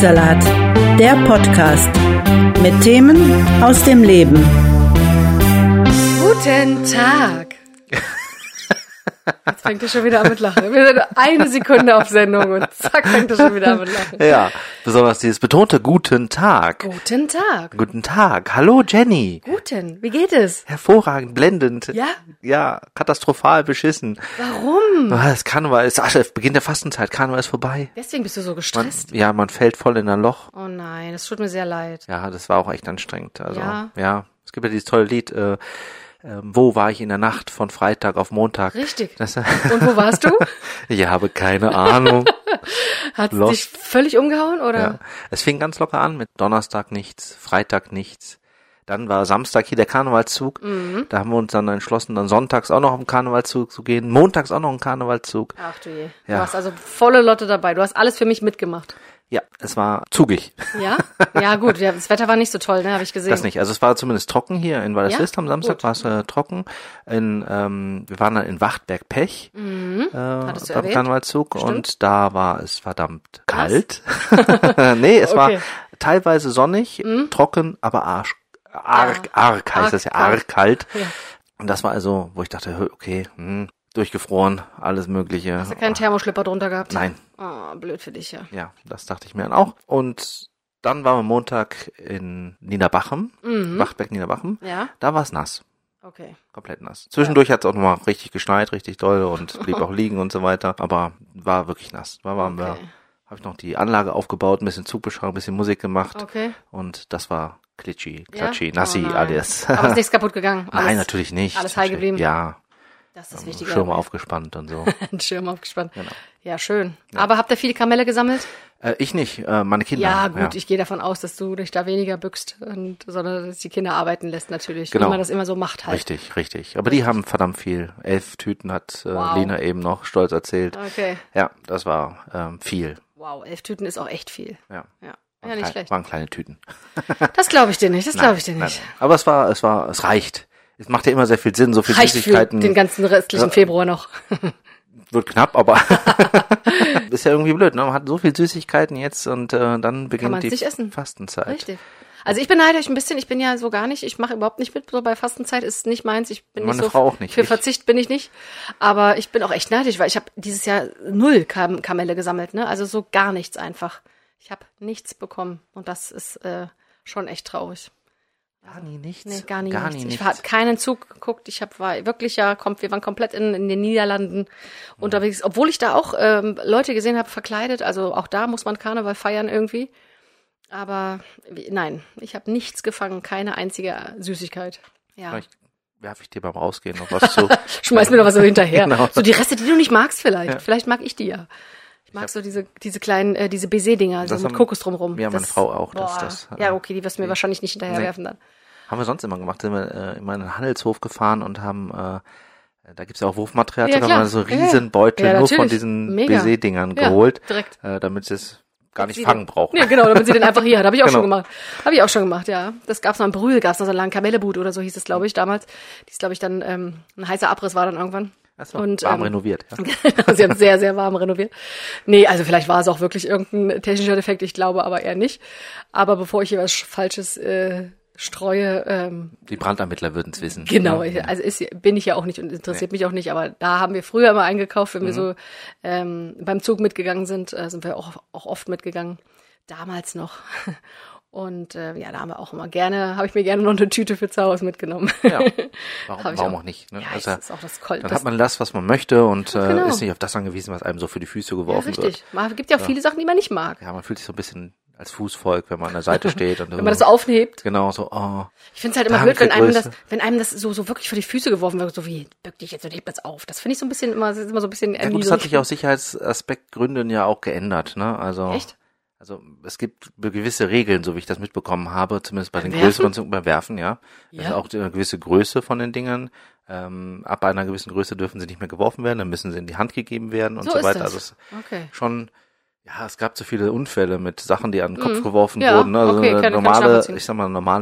Musiksalat, der Podcast mit Themen aus dem Leben. Guten Tag. Jetzt fängt er schon wieder an mit Lachen. Wir sind eine Sekunde auf Sendung und zack, fängt er schon wieder an mit Lachen. Ja, besonders dieses betonte Guten Tag. Guten Tag. Guten Tag. Hallo Jenny. Guten. Wie geht es? Hervorragend, blendend. Ja? Ja, katastrophal beschissen. Warum? Das Karneval ist, Beginn der Fastenzeit, Karneval ist vorbei. Deswegen bist du so gestresst? Man fällt voll in ein Loch. Oh nein, das tut mir sehr leid. Ja, das war auch echt anstrengend. Also, ja. Es gibt ja dieses tolle Lied, wo war ich in der Nacht von Freitag auf Montag? Richtig. Und wo warst du? Ich habe keine Ahnung. Hat es dich völlig umgehauen, oder? Ja. Es fing ganz locker an mit Donnerstag nichts, Freitag nichts. Dann war Samstag hier der Karnevalszug. Mhm. Da haben wir uns dann entschlossen, dann sonntags auch noch auf den Karnevalszug zu gehen. Montags auch noch einen Karnevalszug. Ach du je. Ja. Du warst also volle Lotte dabei. Du hast alles für mich mitgemacht. Ja, es war zugig. Ja? Ja, gut. Das Wetter war nicht so toll, ne? Habe ich gesehen. Das nicht. Also es war zumindest trocken hier in Walderswil. Am Samstag war es trocken. Wir waren dann in Wachtberg-Pech beim Karnevalszug und da war es verdammt kalt. Nee, es war teilweise sonnig, trocken, aber arg heißt das ja, arg kalt. Ja. Und das war also, wo ich dachte, okay, durchgefroren, alles Mögliche. Hast du keinen Thermoschlipper drunter gehabt? Nein. Oh, blöd für dich, ja. Ja, das dachte ich mir dann auch. Und dann waren wir Montag in Niederbachem, Wachtberg Niederbachem. Ja. Da war es nass. Okay. Komplett nass. Zwischendurch hat es auch nochmal richtig geschneit, richtig doll und blieb auch liegen und so weiter. Aber war wirklich nass. Habe ich noch die Anlage aufgebaut, ein bisschen Zug beschraubt, ein bisschen Musik gemacht. Okay. Und das war klatschi, nassi, alles. Aber ist nichts kaputt gegangen? Nein, natürlich nicht. Alles heil geblieben? Ja. Das ist wichtig. Schirm aufgespannt und so. Ein Schirm aufgespannt. Genau. Ja, schön. Ja. Aber habt ihr viele Kamelle gesammelt? Ich nicht, meine Kinder. Ja, gut, ja. Ich gehe davon aus, dass du dich da weniger bückst, sondern dass die Kinder arbeiten lässt natürlich. Genau. Wie man das immer so macht halt. Richtig. Aber die haben verdammt viel. 11 Tüten hat Lena eben noch stolz erzählt. Okay. Ja, das war viel. Wow, 11 Tüten ist auch echt viel. Ja. Ja, nicht schlecht. Waren kleine Tüten. Das glaube ich dir nicht, Nein. Aber es reicht. Es macht ja immer sehr viel Sinn, so viel reicht Süßigkeiten. Für den ganzen restlichen Februar noch. Wird knapp, aber ist ja irgendwie blöd, ne? Man hat so viel Süßigkeiten jetzt und dann beginnt die Fastenzeit. Richtig. Also ich beneide euch ein bisschen, ich bin ja so gar nicht, ich mache überhaupt nicht mit, so bei Fastenzeit ist nicht meins, ich bin Meine nicht so, Frau auch nicht. Für Verzicht bin ich nicht, aber ich bin auch echt neidisch, weil ich habe dieses Jahr 0 Kamelle gesammelt, ne? Also so gar nichts einfach. Ich habe nichts bekommen und das ist schon echt traurig. Gar nie nichts? Nee, gar nichts. Ich habe keinen Zug geguckt. Wir waren komplett in den Niederlanden unterwegs, obwohl ich da auch Leute gesehen habe verkleidet. Also auch da muss man Karneval feiern irgendwie. Aber nein, ich habe nichts gefangen, keine einzige Süßigkeit. Ja. Vielleicht werfe ich dir beim Rausgehen noch was zu. Schmeiß mir noch was so hinterher. Genau. So die Reste, die du nicht magst vielleicht. Ja. Vielleicht mag ich die ja. Ich mag so diese kleinen, diese Baiser-Dinger, so mit Kokos drumrum. Ja, meine Frau auch. Ja, okay, die wirst du mir wahrscheinlich nicht hinterherwerfen dann. Haben wir sonst immer gemacht. Sind wir in meinen Handelshof gefahren und haben, da gibt's ja auch Wurfmaterial, da haben wir so riesen Beutel nur von diesen Baiser-Dingern geholt, direkt. Damit sie es gar nicht fangen brauchen. Ja, genau, damit sie den einfach hier hat. Habe ich auch schon gemacht. Ja. Das gab's noch in Brühl, gab's noch so einen langen Kamellebut oder so hieß es, glaube ich, damals. Die ist, glaube ich, dann, ein heißer Abriss war dann irgendwann. Achso, warm renoviert. Ja. Sie haben sehr, sehr warm renoviert. Nee, also vielleicht war es auch wirklich irgendein technischer Defekt, ich glaube aber eher nicht. Aber bevor ich hier was Falsches streue. Die Brandermittler würden es wissen. Genau, also bin ich ja auch nicht und interessiert mich auch nicht, aber da haben wir früher immer eingekauft, wenn wir so beim Zug mitgegangen sind wir auch oft mitgegangen. Damals noch. Und da haben wir auch immer habe ich mir gerne noch eine Tüte für zu Hause mitgenommen. Ja, warum auch nicht? Ne? Ja, also, das ist auch das Cold. Dann hat man das, was man möchte und ist nicht auf das angewiesen, was einem so für die Füße geworfen wird. Richtig. Es gibt ja auch viele Sachen, die man nicht mag. Ja, man fühlt sich so ein bisschen als Fußvolk, wenn man an der Seite steht. Und wenn man das so aufhebt. Genau, so, ich finde es halt immer blöd, wenn einem das so wirklich vor die Füße geworfen wird, so wie, bück dich jetzt und heb das auf. Das finde ich so ein bisschen immer so ein bisschen ja, gut, das hat sich aus Sicherheitsaspektgründen ja auch geändert, ne? Also. Echt? Also es gibt gewisse Regeln, so wie ich das mitbekommen habe, zumindest bei den größeren beim Werfen, ja. Also auch eine gewisse Größe von den Dingern. Ab einer gewissen Größe dürfen sie nicht mehr geworfen werden, dann müssen sie in die Hand gegeben werden und so weiter. Das. Also es schon, es gab so viele Unfälle mit Sachen, die an den Kopf geworfen wurden. Ne? Also eine normale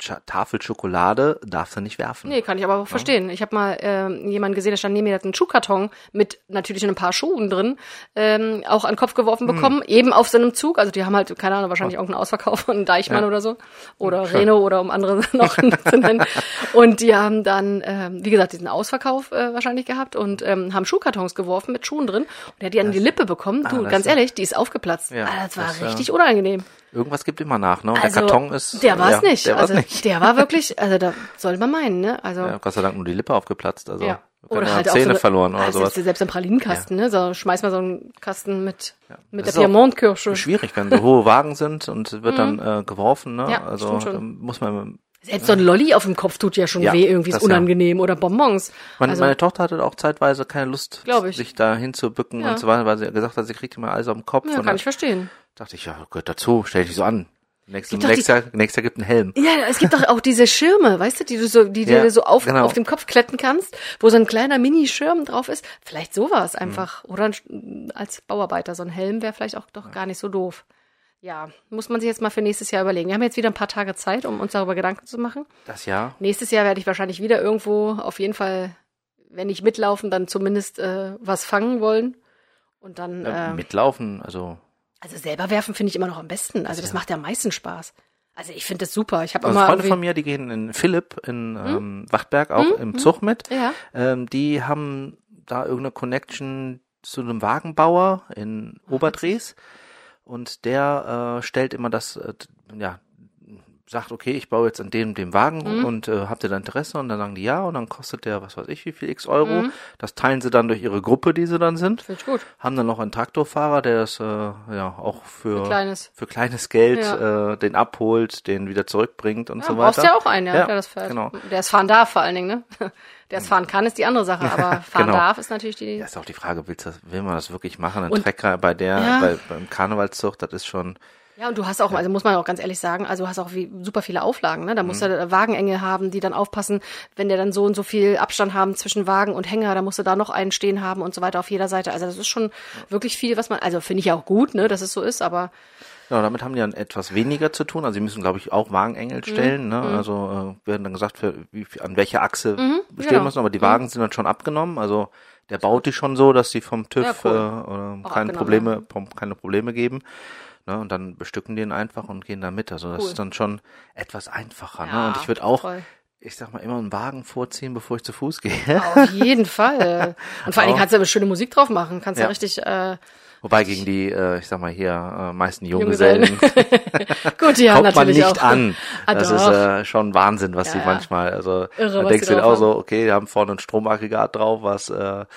Tafel Schokolade darfst du nicht werfen. Nee, kann ich aber auch verstehen. Ich habe mal jemanden gesehen, der stand neben mir, der hat einen Schuhkarton mit natürlich ein paar Schuhen drin, auch an den Kopf geworfen bekommen, eben auf so einem Zug. Also die haben halt, keine Ahnung, wahrscheinlich irgendeinen Ausverkauf von Deichmann oder so. Oder Renault oder um andere noch zu nennen. Und die haben dann, wie gesagt, diesen Ausverkauf wahrscheinlich gehabt und haben Schuhkartons geworfen mit Schuhen drin. Und der hat die an die Lippe bekommen. Du, ganz ehrlich, die ist aufgeplatzt. Ja, das war richtig unangenehm. Irgendwas gibt immer nach, ne? Und also, der Karton ist... Der war es nicht. Der war's nicht. Der war wirklich, also da soll man meinen, ne? Also, ja, Gott sei Dank nur die Lippe aufgeplatzt. Also ja. Oder halt Zähne auch so verloren oder sowas. Selbst im Pralinenkasten, ne? So, schmeiß mal so einen Kasten mit der Piemont-Kirsche. Schwierig, wenn so hohe Wagen sind und wird dann geworfen, ne? Ja, also muss man... Selbst so ein Lolli auf dem Kopf tut ja schon weh, irgendwie ist unangenehm. Oder Bonbons. Meine Tochter hatte auch zeitweise keine Lust, sich da hinzubücken und so weiter, weil sie gesagt hat, sie kriegt immer alles auf dem Kopf. Ja, kann ich verstehen. Dachte ich, ja, gehört dazu, stell dich so an. Nächstes Jahr gibt einen Helm. Ja, es gibt doch auch diese Schirme, weißt du, die du so auf dem Kopf kletten kannst, wo so ein kleiner Mini-Schirm drauf ist. Vielleicht sowas einfach. Oder als Bauarbeiter so ein Helm wäre vielleicht auch doch gar nicht so doof. Ja, muss man sich jetzt mal für nächstes Jahr überlegen. Wir haben jetzt wieder ein paar Tage Zeit, um uns darüber Gedanken zu machen. Das Jahr? Nächstes Jahr werde ich wahrscheinlich wieder irgendwo auf jeden Fall, wenn nicht mitlaufen, dann zumindest was fangen wollen. Und dann mitlaufen, also selber werfen finde ich immer noch am besten. Also das macht ja am meisten Spaß. Also ich finde das super. Ich habe also immer Freunde von mir, die gehen in Philipp in Wachtberg auch im Zug mit. Ja. Die haben da irgendeine Connection zu einem Wagenbauer in Oberdrees. Und der stellt immer das, sagt, okay, ich baue jetzt an dem Wagen und habt ihr da Interesse? Und dann sagen die ja und dann kostet der, was weiß ich, wie viel x Euro. Das teilen sie dann durch ihre Gruppe, die sie dann sind. Finde ich gut. Haben dann noch einen Traktorfahrer, der das auch für kleines Geld den abholt, den wieder zurückbringt und so weiter. Brauchst ja auch einen, der das fährt. Genau. Der es fahren darf vor allen Dingen, ne? Der es fahren kann, ist die andere Sache, aber fahren darf ist natürlich die... Ja, ist auch die Frage, will man das wirklich machen? Ein Trecker beim Karnevalszug, das ist schon... Ja, und du hast auch, also muss man auch ganz ehrlich sagen, also du hast auch super viele Auflagen, ne? Da musst du Wagenenge haben, die dann aufpassen, wenn der dann so und so viel Abstand haben zwischen Wagen und Hänger, da musst du da noch einen stehen haben und so weiter auf jeder Seite. Also das ist schon wirklich viel, was man, also finde ich ja auch gut, ne, dass es so ist, aber... Ja, damit haben die dann etwas weniger zu tun. Also sie müssen, glaube ich, auch Wagenengel stellen. Ne? Also werden dann gesagt, an welcher Achse stehen müssen. Aber die Wagen sind dann schon abgenommen. Also der baut die schon so, dass die vom TÜV keine Probleme geben. Ne? Und dann bestücken die ihn einfach und gehen da mit. Also das ist dann schon etwas einfacher. Ja, ne? Und ich würde auch, ich sag mal, immer einen Wagen vorziehen, bevor ich zu Fuß gehe. Auf jeden Fall. Und vor allen Dingen kannst du aber schöne Musik drauf machen. Kannst du richtig... Wobei gegen die, ich sag mal hier, meisten Junggesellen gut, ja, kommt man nicht auch an. Das ist schon Wahnsinn, was die manchmal, also irre, da denkst du dir auch so, okay, die haben vorne ein Stromaggregat drauf, was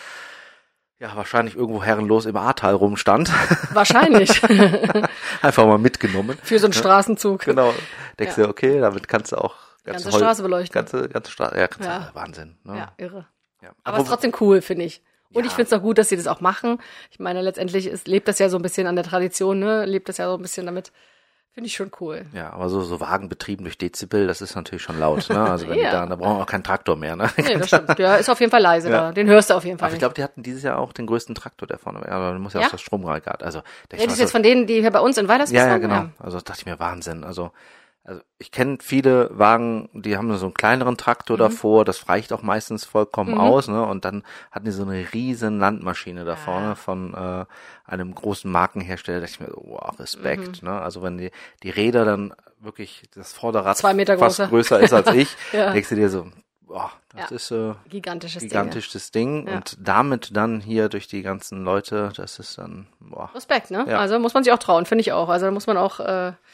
wahrscheinlich irgendwo herrenlos im Ahrtal rumstand. Wahrscheinlich. Einfach mal mitgenommen. Für so einen Straßenzug. Genau. Denkst du, okay, damit kannst du auch ganze Straße beleuchten. Ganze Straße, Wahnsinn. Ne? Ja, irre. Ja. Aber es ist trotzdem cool, finde ich. Und ich finde es auch gut, dass sie das auch machen. Ich meine, letztendlich lebt das ja so ein bisschen an der Tradition, ne? Lebt das ja so ein bisschen damit. Finde ich schon cool. Ja, aber so Wagen betrieben durch Dezibel, das ist natürlich schon laut, ne? Also wenn da brauchen wir auch keinen Traktor mehr, ne? Nee, das stimmt. Der ist auf jeden Fall leise da. Den hörst du auf jeden Fall. Aber ich glaube, die hatten dieses Jahr auch den größten Traktor, der vorne war. Aber du musst ja auch das Stromaggregat. Also, das ist jetzt von denen, die hier bei uns in Weilerswil sind? Ja, genau. Ja. Also dachte ich mir, Wahnsinn. Also ich kenne viele Wagen, die haben so einen kleineren Traktor davor, das reicht auch meistens vollkommen aus, ne? Und dann hatten die so eine riesen Landmaschine da vorne von einem großen Markenhersteller. Da dachte ich mir, wow, Respekt, ne? Also wenn die Räder dann wirklich das Vorderrad 2 Meter fast größer ist als ich, denkst du dir so, boah, das ist gigantisches Ding. Und damit dann hier durch die ganzen Leute, das ist dann, boah. Respekt, ne? Ja. Also muss man sich auch trauen, finde ich auch. Also da muss man auch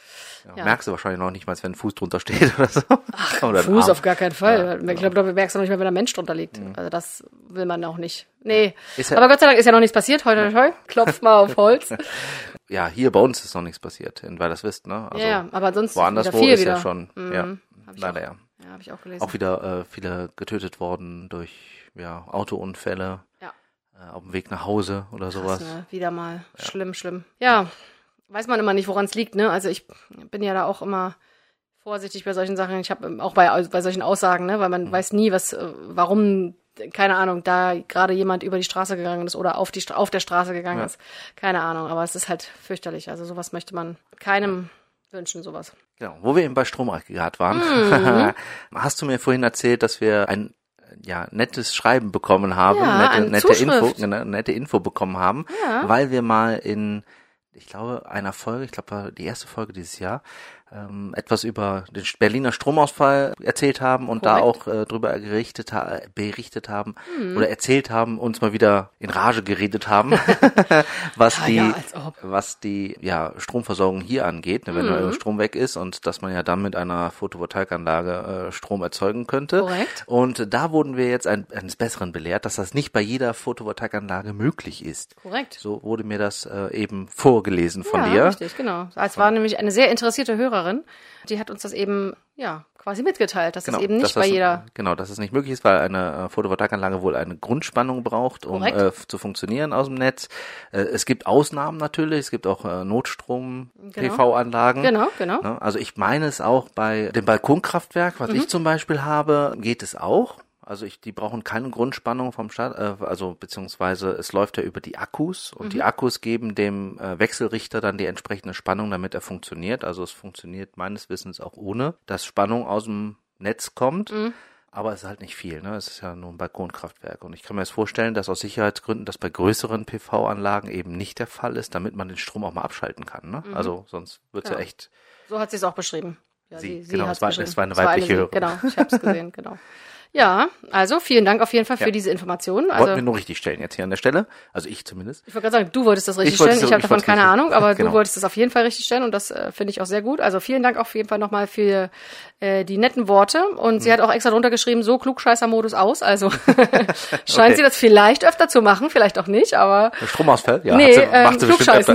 merkst du wahrscheinlich noch nicht mal, wenn ein Fuß drunter steht oder so. Ach, oder Fuß auf gar keinen Fall. Ich glaube, da merkst du noch nicht mal, wenn ein Mensch drunter liegt. Also das will man auch nicht. Nee. Aber Gott sei Dank ist ja noch nichts passiert. Heute, klopft mal auf Holz. Ja, hier bei uns ist noch nichts passiert, weil das wisst, ne? Also aber sonst woanders viel ist wieder. Ja schon. Leider Ja, habe ich auch gelesen. Auch wieder viele getötet worden durch Autounfälle. Ja. Auf dem Weg nach Hause oder sowas. Krass, ne? Wieder mal. Schlimm. Ja. Weiß man immer nicht, woran es liegt, ne? Also ich bin ja da auch immer vorsichtig bei solchen Sachen. Ich habe auch bei solchen Aussagen, ne? Weil man weiß nie, warum, keine Ahnung, da gerade jemand über die Straße gegangen ist oder auf der Straße gegangen ist. Keine Ahnung, aber es ist halt fürchterlich. Also sowas möchte man keinem wünschen, sowas. Genau, wo wir eben bei Stromaggregat waren, hast du mir vorhin erzählt, dass wir ein nettes Schreiben bekommen haben, nette Info bekommen haben, weil wir mal in, ich glaube, einer Folge, die erste Folge dieses Jahr, etwas über den Berliner Stromausfall erzählt haben und da auch drüber berichtet haben oder erzählt haben, uns mal wieder in Rage geredet haben, was die Stromversorgung hier angeht, wenn der Strom weg ist und dass man ja dann mit einer Photovoltaikanlage Strom erzeugen könnte. Korrekt. Und da wurden wir jetzt eines Besseren belehrt, dass das nicht bei jeder Photovoltaikanlage möglich ist. Korrekt. So wurde mir das eben vorgelesen von dir. Ja, richtig, genau. Es war nämlich eine sehr interessierte Hörerin, die hat uns das eben quasi mitgeteilt, dass das eben nicht bei jeder... Genau, dass es nicht möglich ist, weil eine Photovoltaikanlage wohl eine Grundspannung braucht, um zu funktionieren aus dem Netz. Es gibt Ausnahmen natürlich, es gibt auch Notstrom-PV-Anlagen. Genau. Also ich meine es auch bei dem Balkonkraftwerk, was ich zum Beispiel habe, geht es auch. Also die brauchen keine Grundspannung vom Start, beziehungsweise es läuft ja über die Akkus und die Akkus geben dem Wechselrichter dann die entsprechende Spannung, damit er funktioniert. Also es funktioniert meines Wissens auch ohne, dass Spannung aus dem Netz kommt. Aber es ist halt nicht viel, ne? Es ist ja nur ein Balkonkraftwerk. Und ich kann mir jetzt vorstellen, dass aus Sicherheitsgründen das bei größeren PV-Anlagen eben nicht der Fall ist, damit man den Strom auch mal abschalten kann, ne? Also sonst wird's ja echt... So hat sie es auch beschrieben. Ja, sie genau, es war eine weibliche Hörerin. Genau, ich habe es gesehen, genau. Ja, also vielen Dank auf jeden Fall für diese Informationen. Wollten wir nur richtig stellen jetzt hier an der Stelle, also ich zumindest. Ich wollte gerade sagen, du wolltest das richtig stellen, ich habe davon keine Ahnung, aber du wolltest das auf jeden Fall richtig stellen und das finde ich auch sehr gut. Also vielen Dank auf jeden Fall nochmal für die netten Worte und sie hat auch extra drunter geschrieben, so Klugscheißer-Modus aus, also scheint sie das vielleicht öfter zu machen, vielleicht auch nicht, aber... Stromausfall? Ja, macht sie Klugscheißen.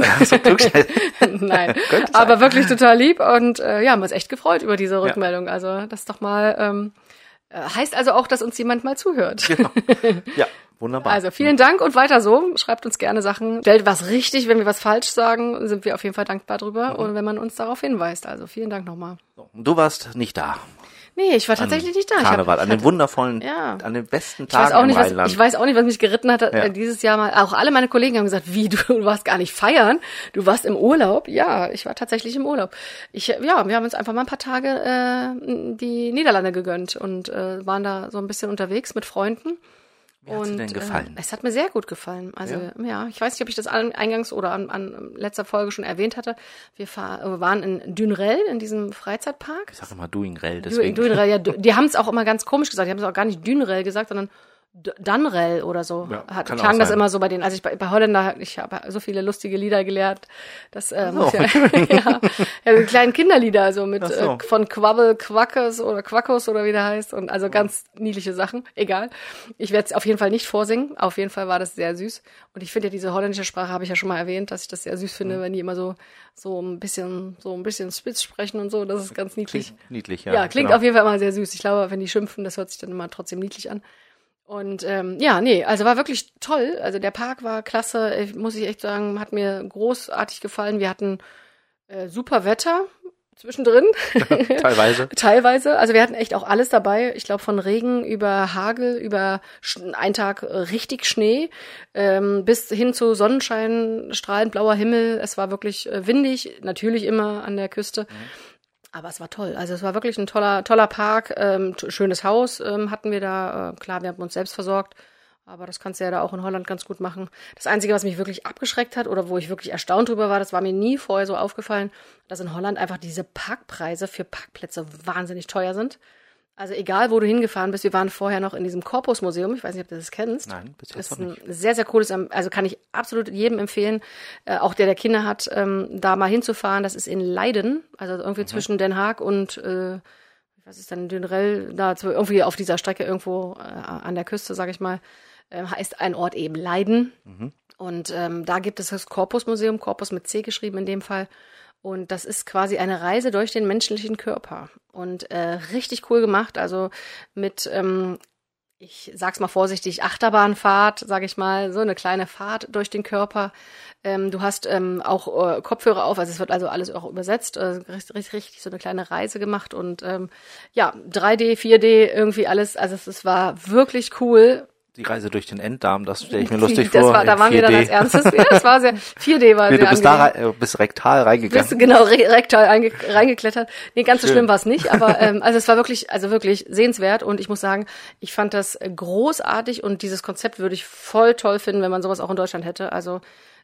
Nein, aber wirklich total lieb und haben uns echt gefreut über diese Rückmeldung, also das ist doch mal... heißt also auch, dass uns jemand mal zuhört. Genau. Ja, wunderbar. Also vielen Dank und weiter so. Schreibt uns gerne Sachen. Stellt was richtig, wenn wir was falsch sagen, sind wir auf jeden Fall dankbar drüber. Und wenn man uns darauf hinweist. Also vielen Dank nochmal. Du warst nicht da. Nee, ich war tatsächlich nicht da. Karneval, an den wundervollen, an den besten Tagen im Rheinland. Ich weiß auch nicht, was mich geritten hat, dieses Jahr mal. Auch alle meine Kollegen haben gesagt, wie, du warst gar nicht feiern? Du warst im Urlaub? Ja, ich war tatsächlich im Urlaub. Wir haben uns einfach mal ein paar Tage die Niederlande gegönnt und waren da so ein bisschen unterwegs mit Freunden. Wie hat es denn gefallen? Es hat mir sehr gut gefallen. Also ich weiß nicht, ob ich das eingangs oder an letzter Folge schon erwähnt hatte. Wir waren in Dunrell, in diesem Freizeitpark. Ich sage immer Dunrell, deswegen. Dunrell, ja. Die haben es auch immer ganz komisch gesagt. Die haben es auch gar nicht Dunrell gesagt, sondern Dunrell oder so. Klang das immer so bei denen. Also bei Holländer, ich habe so viele lustige Lieder gelernt. Das muss kleinen Kinderlieder, so mit von Quabbel, Quackes oder Quackos oder wie der heißt. Und also ganz niedliche Sachen. Egal. Ich werde es auf jeden Fall nicht vorsingen. Auf jeden Fall war das sehr süß. Und ich finde ja diese holländische Sprache, habe ich ja schon mal erwähnt, dass ich das sehr süß finde, wenn die immer so ein bisschen spitz sprechen und so. Das ist ganz niedlich. Klingt niedlich, ja. Ja, klingt auf jeden Fall immer sehr süß. Ich glaube, wenn die schimpfen, das hört sich dann immer trotzdem niedlich an. Und also war wirklich toll. Also der Park war klasse, muss ich echt sagen, hat mir großartig gefallen. Wir hatten super Wetter zwischendrin. Teilweise. Also wir hatten echt auch alles dabei. Ich glaube von Regen über Hagel, über einen Tag richtig Schnee, bis hin zu Sonnenschein, strahlend blauer Himmel. Es war wirklich windig, natürlich immer an der Küste. Aber es war toll. Also es war wirklich ein toller Park, schönes Haus hatten wir da. Klar, wir haben uns selbst versorgt, aber das kannst du ja da auch in Holland ganz gut machen. Das Einzige, was mich wirklich abgeschreckt hat oder wo ich wirklich erstaunt drüber war, das war mir nie vorher so aufgefallen, dass in Holland einfach diese Parkpreise für Parkplätze wahnsinnig teuer sind. Also egal, wo du hingefahren bist, wir waren vorher noch in diesem Corpus-Museum, ich weiß nicht, ob du das kennst. Nein, bis jetzt noch nicht. Das ist ein sehr, sehr cooles, also kann ich absolut jedem empfehlen, auch der Kinder hat, da mal hinzufahren. Das ist in Leiden, also irgendwie zwischen Den Haag und, was ist denn, Dunrell, da irgendwie auf dieser Strecke irgendwo an der Küste, sag ich mal, heißt ein Ort eben Leiden. Und da gibt es das Corpus-Museum, Corpus mit C geschrieben in dem Fall. Und das ist quasi eine Reise durch den menschlichen Körper. Und richtig cool gemacht, also mit, ich sag's mal vorsichtig, Achterbahnfahrt, sag ich mal, so eine kleine Fahrt durch den Körper. Du hast auch Kopfhörer auf, also es wird also alles auch übersetzt, richtig so eine kleine Reise gemacht und 3D, 4D, irgendwie alles, also es war wirklich cool. Die Reise durch den Enddarm, das stelle ich mir lustig vor. Da waren wir dann als Ernstes. Ja, das war sehr, 4D war nee, sehr angenehm. Du bist rektal reingegangen. Genau, rektal reingeklettert. Nee, ganz so schlimm war es nicht, aber also es war wirklich sehenswert und ich muss sagen, ich fand das großartig und dieses Konzept würde ich voll toll finden, wenn man sowas auch in Deutschland hätte. Also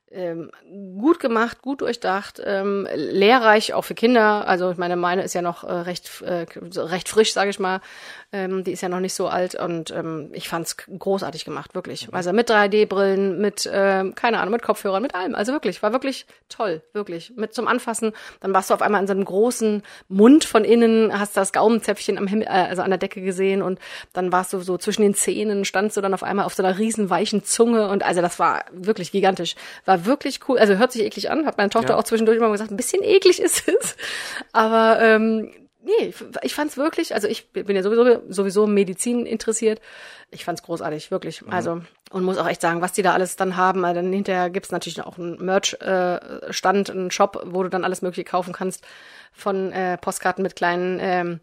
gut gemacht, gut durchdacht, lehrreich auch für Kinder. Also ich meine ist ja noch recht frisch, sage ich mal. Die ist ja noch nicht so alt und ich fand's großartig gemacht, wirklich. Also mit 3D-Brillen, mit keine Ahnung, mit Kopfhörern, mit allem. Also wirklich, war wirklich toll, wirklich. Mit zum Anfassen, dann warst du auf einmal in so einem großen Mund von innen, hast das Gaumenzäpfchen am Himmel, also an der Decke gesehen und dann warst du so zwischen den Zähnen, standst du dann auf einmal auf so einer riesen weichen Zunge und also das war wirklich gigantisch. War wirklich cool, also hört sich eklig an, hat meine Tochter auch zwischendurch immer gesagt, ein bisschen eklig ist es, aber nee, ich fand's wirklich, also ich bin ja sowieso Medizin interessiert. Ich fand's großartig, wirklich. Also, und muss auch echt sagen, was die da alles dann haben. Also dann hinterher gibt's natürlich auch einen Merch-Stand, einen Shop, wo du dann alles Mögliche kaufen kannst. Von Postkarten mit kleinen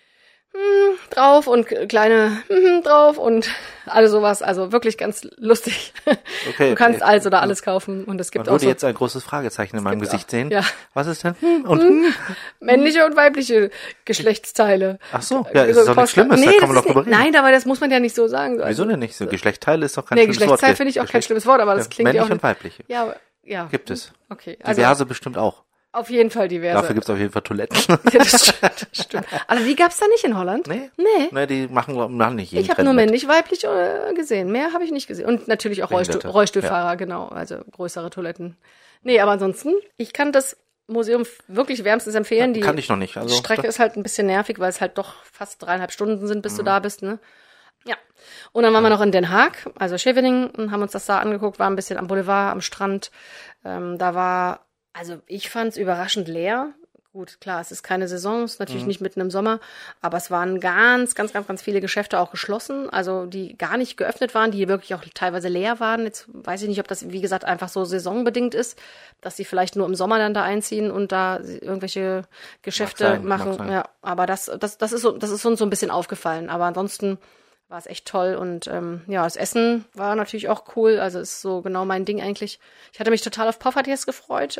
drauf und kleine drauf und alles sowas. Also wirklich ganz lustig. Okay, du kannst also da alles kaufen und es gibt auch. Ich würde jetzt ein großes Fragezeichen in meinem Gesicht sehen. Ja. Was ist denn? Und männliche und weibliche Geschlechtsteile. Ach so, ja, ist doch nichts Schlimmes, da kann man doch drüber reden. Nein, aber das muss man ja nicht so sagen. Also, wieso denn nicht so? Geschlechtsteile ist doch kein schlimmes Wort. Geschlechtsteil finde ich auch kein schlimmes Wort, aber das klingt ja auch. Männliche und weibliche. Ja, aber, ja. Gibt es. Okay. Also, diverse bestimmt auch. Auf jeden Fall diverse. Dafür gibt's auf jeden Fall Toiletten. Ja, das stimmt. Aber die gab's da nicht in Holland? Nee, die machen nicht jeden. Ich habe nur männlich-weiblich gesehen. Mehr habe ich nicht gesehen. Und natürlich auch Rollstuhlfahrer, genau. Also größere Toiletten. Nee, aber ansonsten, ich kann das Museum wirklich wärmstens empfehlen. Die kann ich noch nicht. Also Strecke ist halt ein bisschen nervig, weil es halt doch fast 3,5 Stunden sind, bis du da bist, ne? Ja. Und dann waren wir noch in Den Haag, also Scheveningen, und haben uns das da angeguckt, war ein bisschen am Boulevard, am Strand. Also ich fand's überraschend leer. Gut, klar, es ist keine Saison, es ist natürlich nicht mitten im Sommer, aber es waren ganz viele Geschäfte auch geschlossen, also die gar nicht geöffnet waren, die wirklich auch teilweise leer waren. Jetzt weiß ich nicht, ob das, wie gesagt, einfach so saisonbedingt ist, dass sie vielleicht nur im Sommer dann da einziehen und da irgendwelche Geschäfte machen. Ja, aber das ist uns so ein bisschen aufgefallen. Aber ansonsten war es echt toll und das Essen war natürlich auch cool, also ist so genau mein Ding eigentlich. Ich hatte mich total auf Poffertjes gefreut,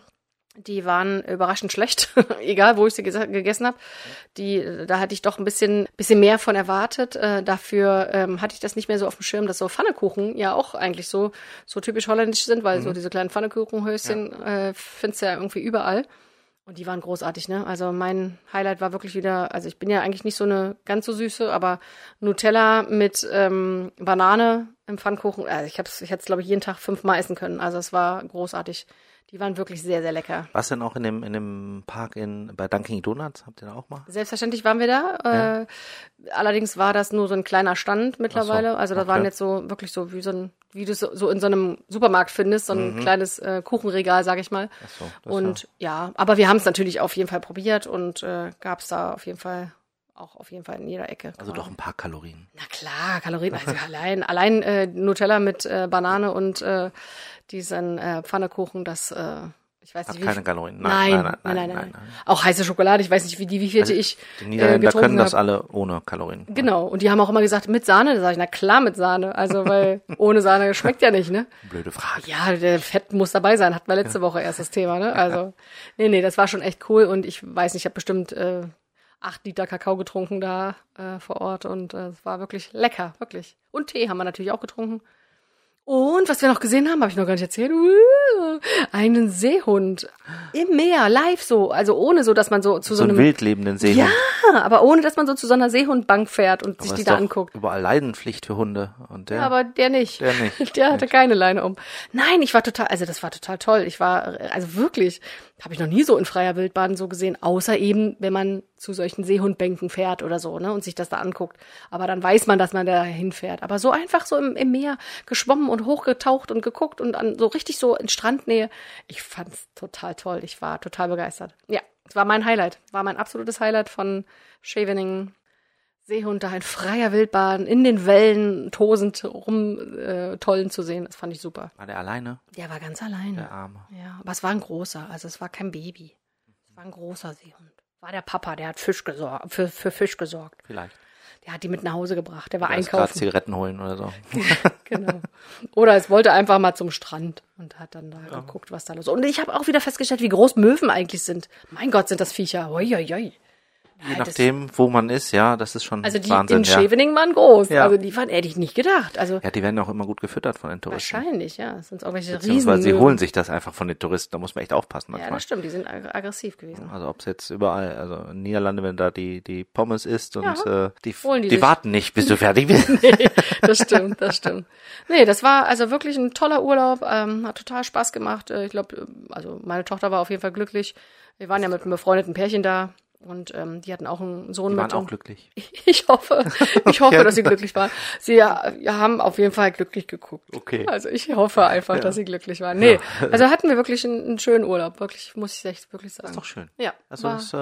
die waren überraschend schlecht, egal wo ich sie gegessen habe. Da hatte ich doch ein bisschen mehr von erwartet. Dafür hatte ich das nicht mehr so auf dem Schirm, dass so Pfannekuchen ja auch eigentlich so typisch holländisch sind, weil so diese kleinen Pfannekuchenhöschen findest du ja irgendwie überall. Und die waren großartig, ne? Also mein Highlight war wirklich wieder, also ich bin ja eigentlich nicht so eine ganz so süße, aber Nutella mit Banane im Pfannkuchen. Also ich hätte es, glaube ich, jeden Tag 5-mal essen können. Also es war großartig. Die waren wirklich sehr, sehr lecker. Was denn auch in dem Park bei Dunkin' Donuts? Habt ihr da auch mal? Selbstverständlich waren wir da. Ja. Allerdings war das nur so ein kleiner Stand mittlerweile. Also das waren jetzt so wirklich so wie du es so in so einem Supermarkt findest, so ein kleines Kuchenregal, sag ich mal. Und aber wir haben es natürlich auf jeden Fall probiert und gab es da auf jeden Fall in jeder Ecke. Also doch ein paar Kalorien. Na klar, Kalorien. Also allein Nutella mit Banane und diesen Pfannekuchen, das ich weiß nicht, hat keine Kalorien. Nein. Auch heiße Schokolade, ich weiß nicht, wie viel ich die Niederländer können das alle ohne Kalorien. Genau, und die haben auch immer gesagt, mit Sahne, da sage ich, na klar mit Sahne, also weil ohne Sahne schmeckt ja nicht, ne? Blöde Frage. Ja, der Fett muss dabei sein, hatten wir letzte Woche erst das Thema, ne? Also, nee, das war schon echt cool und ich weiß nicht, ich habe bestimmt 8 Liter Kakao getrunken da vor Ort und es war wirklich lecker, wirklich. Und Tee haben wir natürlich auch getrunken. Und was wir noch gesehen haben, habe ich noch gar nicht erzählt, einen Seehund im Meer, live so, also ohne so, dass man so zu so einem wildlebenden Seehund. Ja, aber ohne, dass man so zu so einer Seehundbank fährt und sich die da anguckt. Überall Leinenpflicht für Hunde. Und ja, aber der nicht. Der hatte keine Leine um. Nein, das war total toll. Also wirklich, habe ich noch nie so in freier Wildbahn so gesehen, außer eben, wenn man zu solchen Seehundbänken fährt oder so, ne, und sich das da anguckt. Aber dann weiß man, dass man da hinfährt. Aber so einfach so im Meer geschwommen und hochgetaucht und geguckt und so richtig so in Strandnähe. Ich fand's total toll. Ich war total begeistert. Ja, es war mein Highlight. War mein absolutes Highlight von Scheveningen. Seehund da in freier Wildbahn, in den Wellen tosend tollen zu sehen. Das fand ich super. War der alleine? Der war ganz alleine. Der Arme. Ja, aber es war ein großer. Also es war kein Baby. Es war ein großer Seehund. War der Papa, der hat für Fisch gesorgt. Vielleicht. Der hat die mit nach Hause gebracht. Der war oder einkaufen. Gerade Zigaretten holen oder so. Genau. Oder es wollte einfach mal zum Strand und hat dann da geguckt, was da los ist. Und ich habe auch wieder festgestellt, wie groß Möwen eigentlich sind. Mein Gott, sind das Viecher. Hoi, hoi, hoi. Je nachdem, wo man ist, ja, das ist schon also die Wahnsinn. in Scheveningen waren groß. Ja. Also die hätte ich nicht gedacht. Also Ja, die werden auch immer gut gefüttert von den Touristen. wahrscheinlich, ja. Das sind irgendwelche Beziehungsweise sie Riesenmöwen. holen sich das einfach von den Touristen. Da muss man echt aufpassen Ja, manchmal. das stimmt. Die sind aggressiv gewesen. Also ob es jetzt überall, also in den Niederlande, wenn da die Pommes isst und Holen die die sich. warten nicht, bis du fertig bist. Nee, das stimmt. Nee, das war also wirklich ein toller Urlaub, hat total Spaß gemacht. Ich glaube, also meine Tochter war auf jeden Fall glücklich. Wir waren ja mit einem befreundeten Pärchen da und die hatten auch einen Sohn Die mit. waren auch glücklich. Ich hoffe, dass sie glücklich waren. Sie haben auf jeden Fall glücklich geguckt. Okay. Also ich hoffe einfach, dass sie glücklich waren. Nee, also hatten wir wirklich einen schönen Urlaub, wirklich, muss ich echt wirklich sagen. Das ist doch schön. Ja. Also das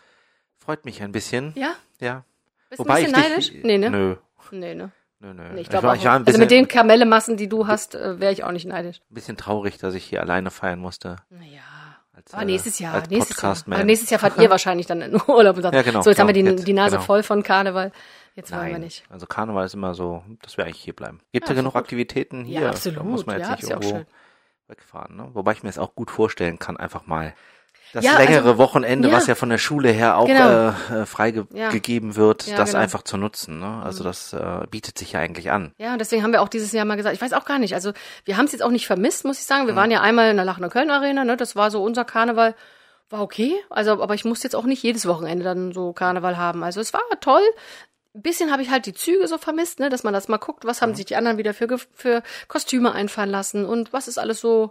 freut mich ein bisschen. Ja? Ja. Bist du ein bisschen neidisch? Nee, ne? Nö. Nee, ne? Nö. Nee, ich glaube auch. war ein Also bisschen, mit den Kamellemassen, die du hast, wäre ich auch nicht neidisch. ein bisschen traurig, dass ich hier alleine feiern musste. Naja. Als, Aber nächstes Jahr. als Nächstes Podcast-Man. Jahr fahrt ihr wahrscheinlich dann in Urlaub und sagt, Ja, genau, so jetzt haben wir jetzt, die Nase genau. voll von Karneval. Jetzt wollen wir Nein, nicht. also Karneval ist immer so, dass wir eigentlich hier bleiben. Gibt Ja, ja genug ist gut. Aktivitäten hier. Ja, absolut. Da muss man jetzt Ja, nicht ist ja auch irgendwo schön. wegfahren. Ne? Wobei ich mir es auch gut vorstellen kann, einfach mal das Ja, längere also, Wochenende, ja. was ja von der Schule her auch Genau. freigegeben wird, Ja, das genau. einfach zu nutzen. Ne? Also das bietet sich ja eigentlich an. Ja, und deswegen haben wir auch dieses Jahr mal gesagt, ich weiß auch gar nicht, also wir haben es jetzt auch nicht vermisst, muss ich sagen. Wir waren ja einmal in der Lachner Köln Arena, ne? Das war so unser Karneval, war okay. Also, aber ich musste jetzt auch nicht jedes Wochenende dann so Karneval haben. Also es war toll. Ein bisschen habe ich halt die Züge so vermisst, ne, dass man das mal guckt, was haben sich die anderen wieder für Kostüme einfallen lassen und was ist alles so,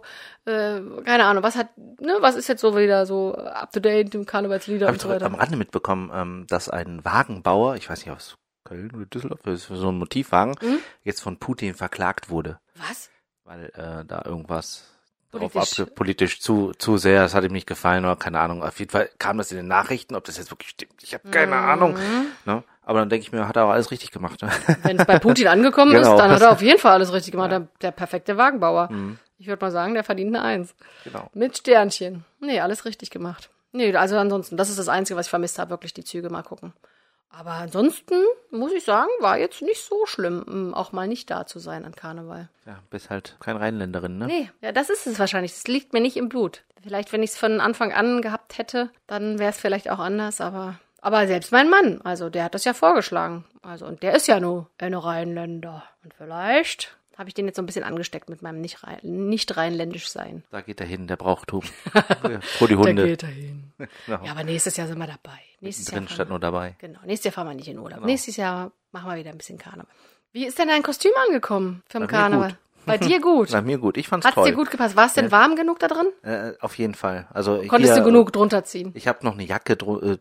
keine Ahnung, was ist jetzt so wieder so up to date im Karnevalslieder Habe und ich so weiter. am Rande mitbekommen, dass ein Wagenbauer, ich weiß nicht, aus Köln oder Düsseldorf, für so einen Motivwagen, jetzt von Putin verklagt wurde, Was? weil da irgendwas Politisch. politisch zu sehr, das hat ihm nicht gefallen oder keine Ahnung. Auf jeden Fall kam das in den Nachrichten, ob das jetzt wirklich stimmt. Ich habe keine Ahnung. Ne? Aber dann denke ich mir, hat er auch alles richtig gemacht. Ne? Wenn es bei Putin angekommen Genau. ist, dann hat er auf jeden Fall alles richtig gemacht. Der perfekte Wagenbauer. Ich würde mal sagen, der verdient eine 1. Genau. Mit Sternchen. Nee, alles richtig gemacht. Nee, also ansonsten, das ist das Einzige, was ich vermisst habe, wirklich die Züge mal gucken. Aber ansonsten, muss ich sagen, war jetzt nicht so schlimm, auch mal nicht da zu sein an Karneval. Ja, bist halt kein Rheinländerin, ne? Nee, ja, das ist es wahrscheinlich. Das liegt mir nicht im Blut. Vielleicht, wenn ich es von Anfang an gehabt hätte, dann wäre es vielleicht auch anders, aber selbst mein Mann, also der hat das ja vorgeschlagen. Also, und der ist ja nur ein Rheinländer. Und vielleicht habe ich den jetzt so ein bisschen angesteckt mit meinem nicht rheinländisch sein. Da geht er hin, der Brauchtum. Vor die Hunde. Da geht er hin. Genau. Ja, aber nächstes Jahr sind wir dabei. Nächstes Jahr Drin statt nur dabei. Genau, nächstes Jahr fahren wir nicht in Urlaub. Genau. Nächstes Jahr machen wir wieder ein bisschen Karneval. Wie ist denn dein Kostüm angekommen vom Bei mir Karneval? gut. Bei dir gut? Bei mir gut, ich fand's Hat's toll. dir gut gepasst? War es denn warm genug da drin? Auf jeden Fall. Also Konntest hier, du genug drunter ziehen? Ich habe noch eine Jacke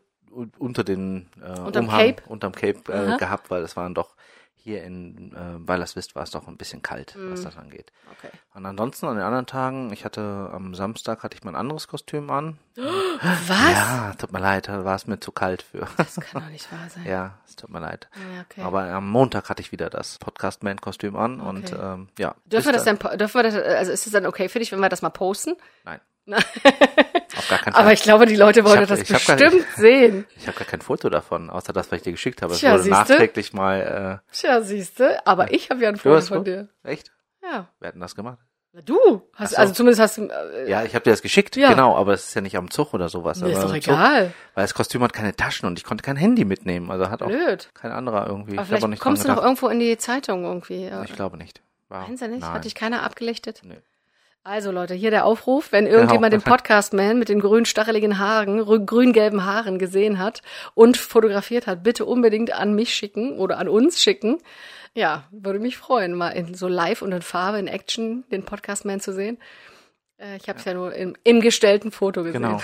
unter den Unterm Umhang, Cape? unterm Cape gehabt, weil es waren doch hier in Weilerswist war es doch ein bisschen kalt, was das angeht. Okay. Und ansonsten an den anderen Tagen, am Samstag hatte ich mein anderes Kostüm an. Was? Ja, tut mir leid, da war es mir zu kalt für. Das kann doch nicht wahr sein. Ja, es tut mir leid. Ja, okay. Aber am Montag hatte ich wieder das Podcast-Man-Kostüm an und ja. Dürfen wir das, also ist es dann okay für dich, wenn wir das mal posten? Nein. Auf gar keinen Fall. Aber ich glaube, die Leute wollen das ich hab gar bestimmt sehen. Ich habe gar kein Foto davon, außer das, was ich dir geschickt habe. Es Tja, wurde siehste? nachträglich mal. Tja, siehste, aber ich habe ja ein Du Foto hast von dir. Echt? Ja. Wer hat denn das gemacht? Du hast, Ach so. also zumindest hast du, Ja, ich habe dir das geschickt, Ja. genau, aber es ist ja nicht am Zug oder sowas. mir ist aber doch am Zug, egal. weil das Kostüm hat keine Taschen und ich konnte kein Handy mitnehmen. Also hat auch Blöd. kein anderer irgendwie. Aber Ich hab auch vielleicht nicht kommst du dran noch gedacht. irgendwo in die Zeitung irgendwie. Ich glaube nicht. Meinst du nicht? Nein. Hat dich keiner abgelichtet? Nee. Also Leute, hier der Aufruf, wenn irgendjemand den Podcast-Man mit den grün stacheligen Haaren, grün-gelben Haaren gesehen hat und fotografiert hat, bitte unbedingt an mich schicken oder an uns schicken. Ja, würde mich freuen, mal in so live und in Farbe, in Action den Podcast-Man zu sehen. Ich habe es ja nur im gestellten Foto gesehen. Genau.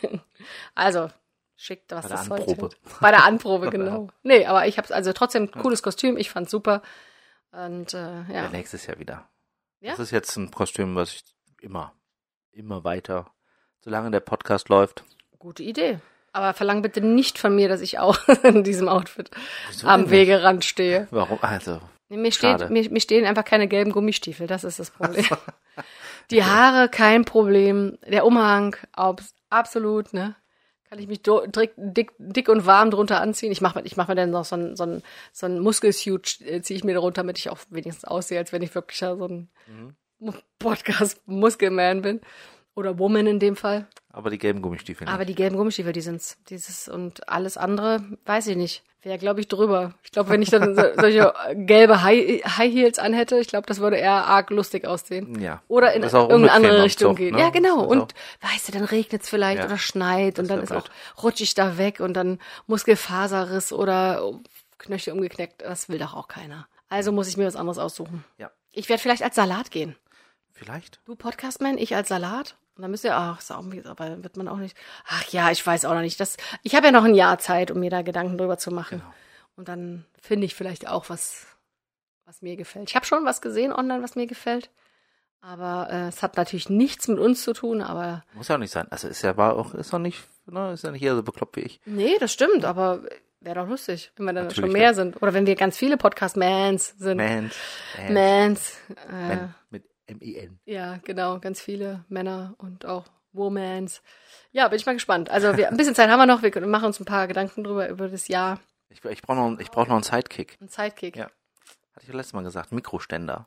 Also, schickt was Bei der das Anprobe. heute. Bei der Anprobe, genau. Nee, aber ich habe also trotzdem ein cooles Kostüm, ich fand's super. Und ja. Ja, nächstes Jahr wieder. Ja? Das ist jetzt ein Kostüm, was ich immer weiter, solange der Podcast läuft. Gute Idee. Aber verlang bitte nicht von mir, dass ich auch in diesem Outfit Wieso am denn Wegerand stehe. Warum? Also, Nee, mir schade. stehen einfach keine gelben Gummistiefel, das ist das Problem. Die Haare, kein Problem. Der Umhang, absolut, ne? Kann ich mich dick und warm drunter anziehen? Ich mach mir dann noch so ein Muskelsuit, ziehe ich mir darunter, damit ich auch wenigstens aussehe, als wenn ich wirklich so ein Podcast-Muskelman bin. Oder Woman in dem Fall. Aber die gelben Gummistiefel nicht. Aber die gelben Gummistiefel, die sind's. Dieses und alles andere, weiß ich nicht. Wäre, glaube ich, drüber. Ich glaube, wenn ich dann solche gelbe High Heels anhätte, ich glaube, das würde eher arg lustig aussehen. Ja. Oder in irgendeine andere Richtung Zug, gehen. Ne? Ja, genau. Und weißt du, dann regnet's vielleicht oder schneit und dann ist blöd. auch rutschig da weg und dann Muskelfaserriss oder Knöchel umgeknickt. Das will doch auch keiner. Also muss ich mir was anderes aussuchen. Ja. Ich werde vielleicht als Salat gehen. Vielleicht. Du Podcastman, ich als Salat. Und dann müsst ihr, aber wird man auch nicht. Ach ja, ich weiß auch noch nicht. Ich habe ja noch ein Jahr Zeit, um mir da Gedanken drüber zu machen. Genau. Und dann finde ich vielleicht auch was mir gefällt. Ich habe schon was gesehen online, was mir gefällt. Aber es hat natürlich nichts mit uns zu tun, aber. Muss ja auch nicht sein. Also ist ja nicht jeder so bekloppt wie ich. Nee, das stimmt, aber wäre doch lustig, wenn wir dann Natürlich, schon mehr sind. Oder wenn wir ganz viele Podcast-Mans sind. Mans. Mit M-E-N. Ja, genau, ganz viele Männer und auch Womans. Ja, bin ich mal gespannt. Also ein bisschen Zeit haben wir noch, wir machen uns ein paar Gedanken drüber über das Jahr. Ich brauche noch einen Sidekick. Ein Sidekick. Ja. Hatte ich ja letztes Mal gesagt, Mikroständer.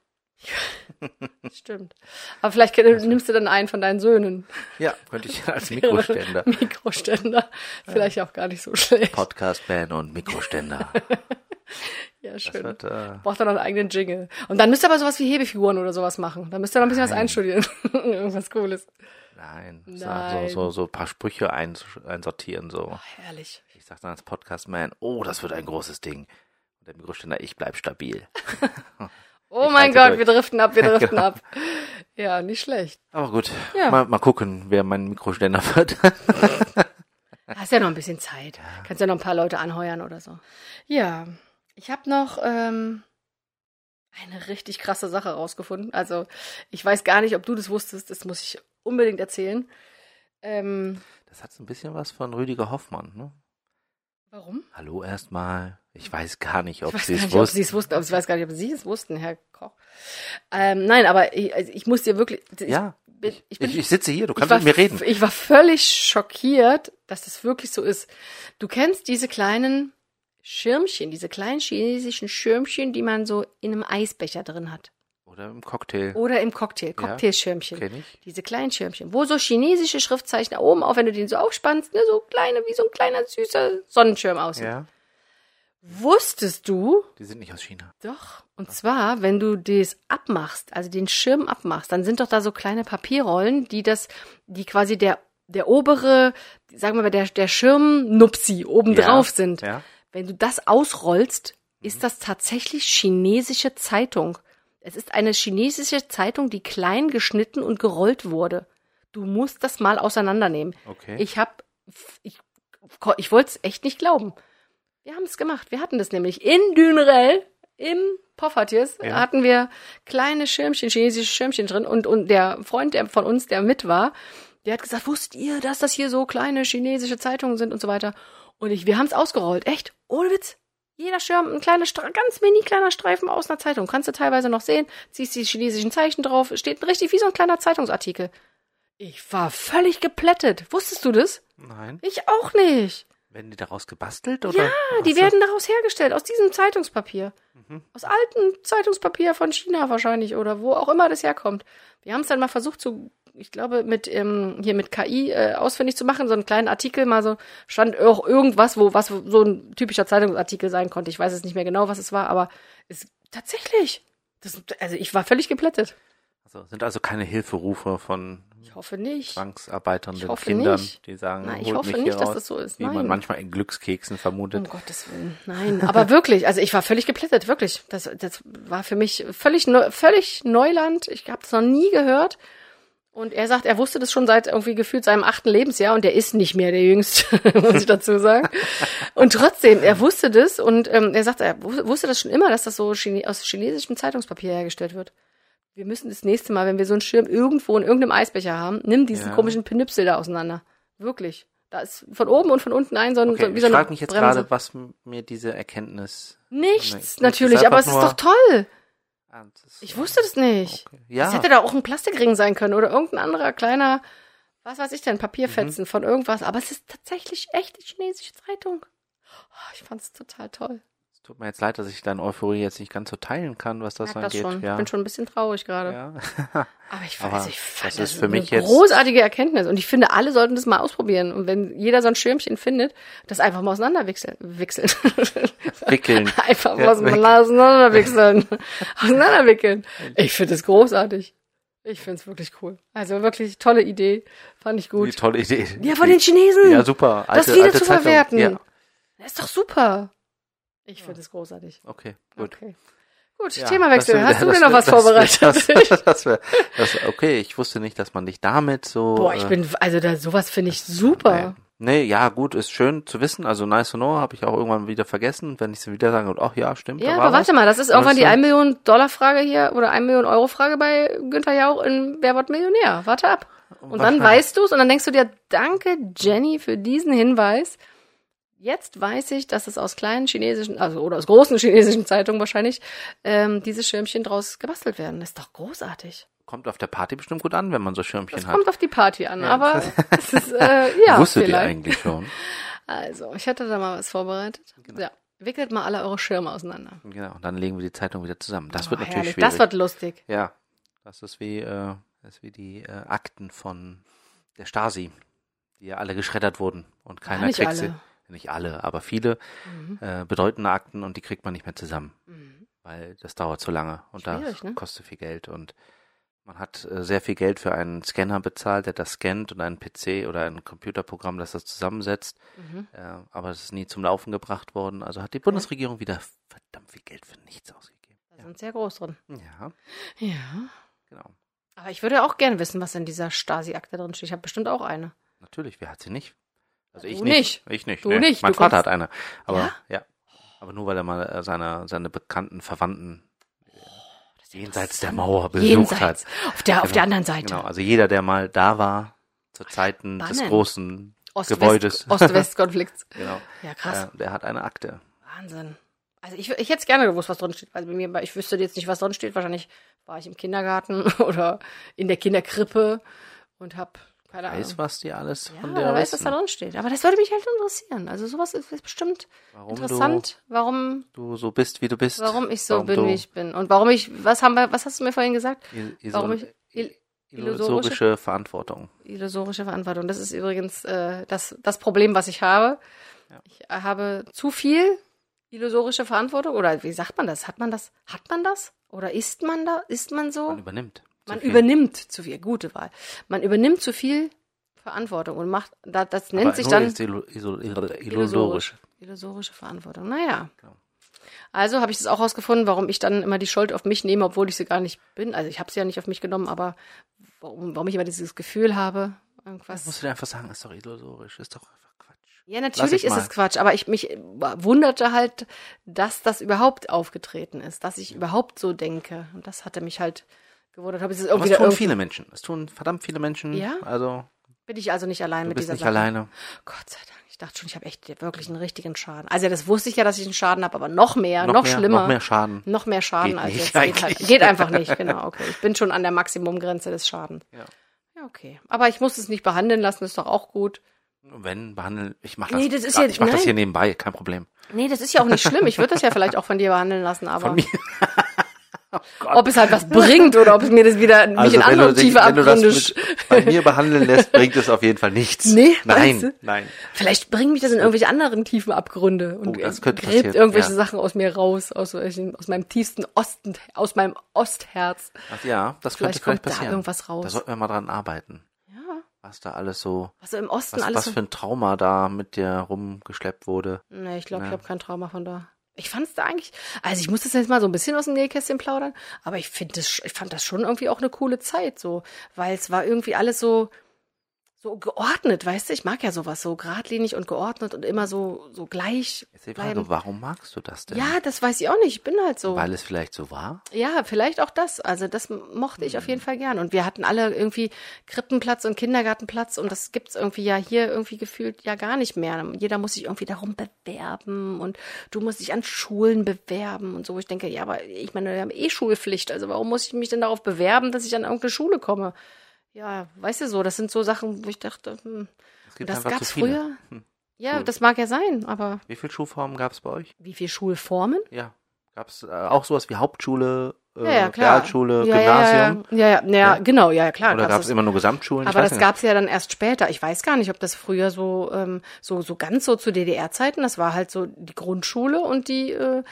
Stimmt. Aber vielleicht nimmst du dann einen von deinen Söhnen. Ja, könnte ich als Mikroständer. Mikroständer. Vielleicht auch gar nicht so schlecht. Podcast-Man und Mikroständer. Ja, schön. Das wird, braucht dann noch einen eigenen Jingle. Und dann müsst ihr aber sowas wie Hebefiguren oder sowas machen. Dann müsst ihr noch ein bisschen was einstudieren. Irgendwas Cooles. Nein. Nein. So ein paar Sprüche einsortieren. So. Oh, herrlich. Ich sag dann als Podcast-Man, das wird ein großes Ding. Und der Mikroständer, ich bleib stabil. Oh mein Gott, wir driften ab. Ja, nicht schlecht. Aber gut, ja. Mal gucken, wer mein Mikroständer wird. Hast ja noch ein bisschen Zeit. Kannst ja noch ein paar Leute anheuern oder so. Ja, ich habe noch eine richtig krasse Sache rausgefunden. Also ich weiß gar nicht, ob du das wusstest. Das muss ich unbedingt erzählen. Das hat so ein bisschen was von Rüdiger Hoffmann, ne? Warum? Hallo erstmal. Ich weiß gar nicht, ob sie es wussten. Aber ich weiß gar nicht, ob sie es wussten, Herr Koch. Nein, aber ich muss dir wirklich... Ich sitze hier, du kannst mit mir reden. Ich war völlig schockiert, dass das wirklich so ist. Du kennst diese kleinen Schirmchen, diese kleinen chinesischen Schirmchen, die man so in einem Eisbecher drin hat. Oder im Cocktail. Cocktailschirmchen. Kenn ich. Diese kleinen Schirmchen, wo so chinesische Schriftzeichen da oben, auch wenn du den so aufspannst, ne, so kleine, wie so ein kleiner, süßer Sonnenschirm aussieht. Ja. Wusstest du? Die sind nicht aus China. Doch. Und zwar, wenn du das abmachst, also den Schirm abmachst, dann sind doch da so kleine Papierrollen, die quasi der obere, sagen wir mal, der Schirmnupsi obendrauf sind. Ja. Wenn du das ausrollst, ist das tatsächlich chinesische Zeitung. Es ist eine chinesische Zeitung, die klein geschnitten und gerollt wurde. Du musst das mal auseinandernehmen. Okay. Ich wollte es echt nicht glauben. Wir haben es gemacht. Wir hatten das nämlich in Dünrell, im Poffertjes, hatten wir kleine Schirmchen, chinesische Schirmchen drin. Und der Freund von uns, der mit war, der hat gesagt, wusstet ihr, dass das hier so kleine chinesische Zeitungen sind und so weiter. Und wir haben es ausgerollt. Echt? Ohne Witz. Jeder Schirm, ein kleiner, ganz mini kleiner Streifen aus einer Zeitung. Kannst du teilweise noch sehen. Ziehst die chinesischen Zeichen drauf. Steht richtig wie so ein kleiner Zeitungsartikel. Ich war völlig geplättet. Wusstest du das? Nein. Ich auch nicht. Werden die daraus gebastelt? Oder? Ja, die werden daraus hergestellt. Aus diesem Zeitungspapier. Aus altem Zeitungspapier von China wahrscheinlich oder wo auch immer das herkommt. Wir haben es dann mal versucht ich glaube, mit KI ausfindig zu machen, so einen kleinen Artikel, mal so, stand auch irgendwas, was so ein typischer Zeitungsartikel sein konnte. Ich weiß jetzt nicht mehr genau, was es war, aber es tatsächlich. Ich war völlig geplättet. Sind also keine Hilferufe von ich hoffe nicht. zwangsarbeiternden Kindern, die sagen, ich hoffe nicht, dass das so ist. Wie man manchmal in Glückskeksen vermutet. Um Gottes Willen. Nein, aber wirklich, also ich war völlig geplättet, wirklich. Das war für mich völlig Neuland. Ich habe das noch nie gehört. Und er sagt, er wusste das schon seit irgendwie gefühlt seinem 8. Lebensjahr und er ist nicht mehr der Jüngste, muss ich dazu sagen. Und trotzdem, er wusste das und er sagt, er wusste das schon immer, dass das so aus chinesischem Zeitungspapier hergestellt wird. Wir müssen das nächste Mal, wenn wir so einen Schirm irgendwo in irgendeinem Eisbecher haben, nimm diesen komischen Pinüpsel da auseinander. Wirklich. Da ist von oben und von unten wie so eine Bremse. Ich frage mich jetzt gerade, was mir diese Erkenntnis... Nichts, natürlich, aber es ist doch toll. Ich wusste das nicht. Okay. Ja. Das hätte da auch ein Plastikring sein können oder irgendein anderer kleiner, was weiß ich denn, Papierfetzen von irgendwas. Aber es ist tatsächlich echt die chinesische Zeitung. Oh, ich fand es total toll. Es tut mir jetzt leid, dass ich deine Euphorie jetzt nicht ganz so teilen kann, was das angeht. Schon. Ja. Ich bin schon ein bisschen traurig gerade. Ja. Aber ich fand das für mich eine großartige Erkenntnis. Und ich finde, alle sollten das mal ausprobieren. Und wenn jeder so ein Schirmchen findet, das einfach mal wickeln. Einfach mal auseinanderwickeln. Ich finde das großartig. Ich finde es wirklich cool. Also wirklich tolle Idee. Fand ich gut. Die tolle Idee. Ja, von den Chinesen. Ja, super. Das wieder zu verwerten. Ja. Das ist doch super. Ich finde es großartig. Okay, gut. Okay. Gut, Themawechsel. Hast du mir noch was vorbereitet? Okay, ich wusste nicht, dass man dich damit so... Boah, sowas finde ich super. Nee, ja, gut, ist schön zu wissen. Also nice to know, habe ich auch irgendwann wieder vergessen, wenn ich es wieder sage, ach ja, stimmt. Ja, aber warte mal, das ist irgendwann die 1 Million Dollar Frage hier oder 1 Million Euro Frage bei Günther Jauch in Wer wird Millionär? Warte ab. Und dann weißt du es und dann denkst du dir, danke Jenny für diesen Hinweis. Jetzt weiß ich, dass es aus kleinen chinesischen, oder aus großen chinesischen Zeitungen wahrscheinlich, diese Schirmchen draus gebastelt werden. Das ist doch großartig. Kommt auf der Party bestimmt gut an, wenn man so Schirmchen hat. Das kommt auf die Party an, aber es ist, Wusstet ihr eigentlich schon? Also, ich hätte da mal was vorbereitet. Genau. Ja, wickelt mal alle eure Schirme auseinander. Genau, und dann legen wir die Zeitung wieder zusammen. Das wird natürlich herrlich. schwierig. Das wird lustig. Ja, das ist wie die Akten von der Stasi, die ja alle geschreddert wurden und keiner kriegt sie. Nicht alle, aber viele bedeutende Akten und die kriegt man nicht mehr zusammen, weil das dauert zu lange und das kostet viel Geld und man hat sehr viel Geld für einen Scanner bezahlt, der das scannt und einen PC oder ein Computerprogramm, das zusammensetzt, aber es ist nie zum Laufen gebracht worden. Also hat die Bundesregierung wieder verdammt viel Geld für nichts ausgegeben. Da sind sehr groß drin. Ja. Ja. Genau. Aber ich würde auch gerne wissen, was in dieser Stasi-Akte drin steht. Ich habe bestimmt auch eine. Natürlich, wer hat sie nicht? Also ich du nicht. Ich nicht. Du nicht. Mein Vater hat eine. Aber ja. Aber nur weil er mal seine bekannten Verwandten jenseits der Mauer besucht hat. Auf der anderen Seite. Genau, also jeder, der mal da war, zu Zeiten des großen Gebäudes. Ost-West-Konflikts. Genau. Ja, krass. Der hat eine Akte. Wahnsinn. Also ich hätte es gerne gewusst, was drin steht. Also bei mir, ich wüsste jetzt nicht, was drin steht. Wahrscheinlich war ich im Kindergarten oder in der Kinderkrippe und habe keine Ahnung. Was die alles von der weiß, was da drin steht. Aber das würde mich halt interessieren. Also sowas ist bestimmt interessant. Warum du so bist, wie du bist. Warum ich so bin, wie ich bin. Und warum was hast du mir vorhin gesagt? Illusorische Verantwortung. Illusorische Verantwortung. Das ist übrigens das Problem, was ich habe. Ja. Ich habe zu viel illusorische Verantwortung. Oder wie sagt man das? Hat man das? Oder ist man da? Ist man so? Man übernimmt. Man übernimmt zu viel, gute Wahl. Man übernimmt zu viel Verantwortung und macht, das nennt sich dann illusorische Verantwortung. Naja. Genau. Also habe ich das auch rausgefunden, warum ich dann immer die Schuld auf mich nehme, obwohl ich sie gar nicht bin. Also ich habe sie ja nicht auf mich genommen, aber warum ich immer dieses Gefühl habe, irgendwas. Musst du dir einfach sagen, ist doch illusorisch, ist doch einfach Quatsch. Ja, natürlich ist es Quatsch, aber mich wunderte halt, dass das überhaupt aufgetreten ist, dass ich überhaupt so denke. Und das hatte mich halt gewundert. Das tun viele Menschen. Das tun verdammt viele Menschen. Ja? Also bin ich also nicht allein mit dieser Sache. Du bist nicht alleine. Gott sei Dank. Ich dachte schon, ich habe echt wirklich einen richtigen Schaden. Also das wusste ich ja, dass ich einen Schaden habe, aber noch schlimmer. Noch mehr Schaden. Noch mehr Schaden als jetzt. Geht einfach nicht, genau. Okay, ich bin schon an der Maximumgrenze des Schadens. Ja, okay. Aber ich muss es nicht behandeln lassen, ist doch auch gut. Wenn behandeln, ich mache das hier nebenbei, kein Problem. Nee, das ist ja auch nicht schlimm. Ich würde das ja vielleicht auch von dir behandeln lassen, aber... Von mir? Oh ob es halt was bringt oder ob es mir das wieder mich in andere tiefe Abgründe... Wenn du das bei mir behandeln lässt, bringt es auf jeden Fall nichts. Nee? Nein. Vielleicht bringt mich das in irgendwelche anderen tiefen Abgründe und gräbt irgendwelche Sachen aus mir raus, aus meinem tiefsten Osten, aus meinem Ostherz. Ach ja, das könnte vielleicht passieren. Da irgendwas raus. Da sollten wir mal dran arbeiten. Ja. Was da alles so... Was im Osten was für ein Trauma da mit dir rumgeschleppt wurde. Nee, ich glaube, ich habe kein Trauma von da. Ich fand es da eigentlich, also ich muss das jetzt mal so ein bisschen aus dem Nähkästchen plaudern, aber ich fand das schon irgendwie auch eine coole Zeit, so, weil es war irgendwie alles so geordnet, weißt du, ich mag ja sowas, so geradlinig und geordnet und immer so gleich Jetzt die Frage, warum magst du das denn? Ja, das weiß ich auch nicht, ich bin halt so. Weil es vielleicht so war? Ja, vielleicht auch das, also das mochte ich auf jeden Fall gern und wir hatten alle irgendwie Krippenplatz und Kindergartenplatz und das gibt's irgendwie ja hier irgendwie gefühlt ja gar nicht mehr. Jeder muss sich irgendwie darum bewerben und du musst dich an Schulen bewerben und so. Ich denke, ja, aber ich meine, wir haben Schulpflicht, also warum muss ich mich denn darauf bewerben, dass ich an irgendeine Schule komme? Ja, weißt du so, das sind so Sachen, wo ich dachte, das gab's früher. Ja, das mag ja sein, aber. Wie viele Schulformen gab es bei euch? Wie viele Schulformen? Ja. Gab es auch sowas wie Hauptschule, klar. Realschule, Gymnasium? Ja, genau, klar. Oder gab es immer nur Gesamtschulen? Aber das gab es ja dann erst später. Ich weiß gar nicht, ob das früher so ganz so zu DDR-Zeiten, das war halt so die Grundschule und die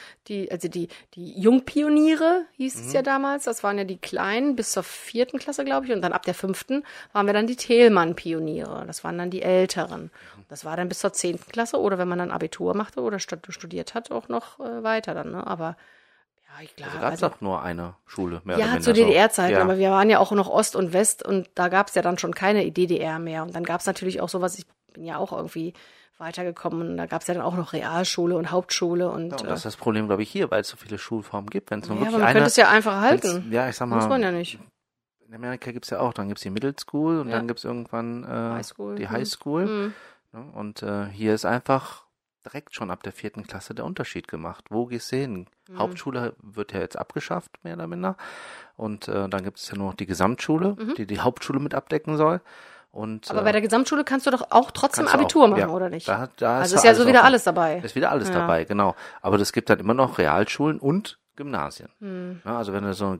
Jungpioniere hieß es ja damals. Das waren ja die Kleinen bis zur 4. Klasse, glaube ich. Und dann ab der 5. waren wir dann die Thälmann-Pioniere. Das waren dann die Älteren. Das war dann bis zur 10. Klasse oder wenn man dann Abitur machte oder studiert hat, auch noch weiter dann, ne? Aber ich glaube, gab es doch nur eine Schule, mehr oder minder. Ja, zu DDR-Zeiten, aber wir waren ja auch noch Ost und West und da gab es ja dann schon keine DDR mehr. Und dann gab es natürlich auch sowas, ich bin ja auch irgendwie weitergekommen und da gab es ja dann auch noch Realschule und Hauptschule. Und das ist das Problem, glaube ich, hier, weil es so viele Schulformen gibt. Wenn es nur wirklich aber man könnte es ja einfach halten. Ja, ich sag mal. Muss man ja nicht. In Amerika gibt es ja auch, dann gibt es die Middle School und dann gibt es irgendwann die High School. Und hier ist einfach direkt schon ab der 4. Klasse der Unterschied gemacht. Wo gehst du hin? Hauptschule wird ja jetzt abgeschafft, mehr oder minder. Und dann gibt es ja nur noch die Gesamtschule, die Hauptschule mit abdecken soll. Und, aber bei der Gesamtschule kannst du doch auch trotzdem Abitur machen, oder nicht? Da also ist ja so wieder alles dabei. Ist wieder alles dabei, genau. Aber es gibt dann immer noch Realschulen und Gymnasien. Ja, also wenn du so eine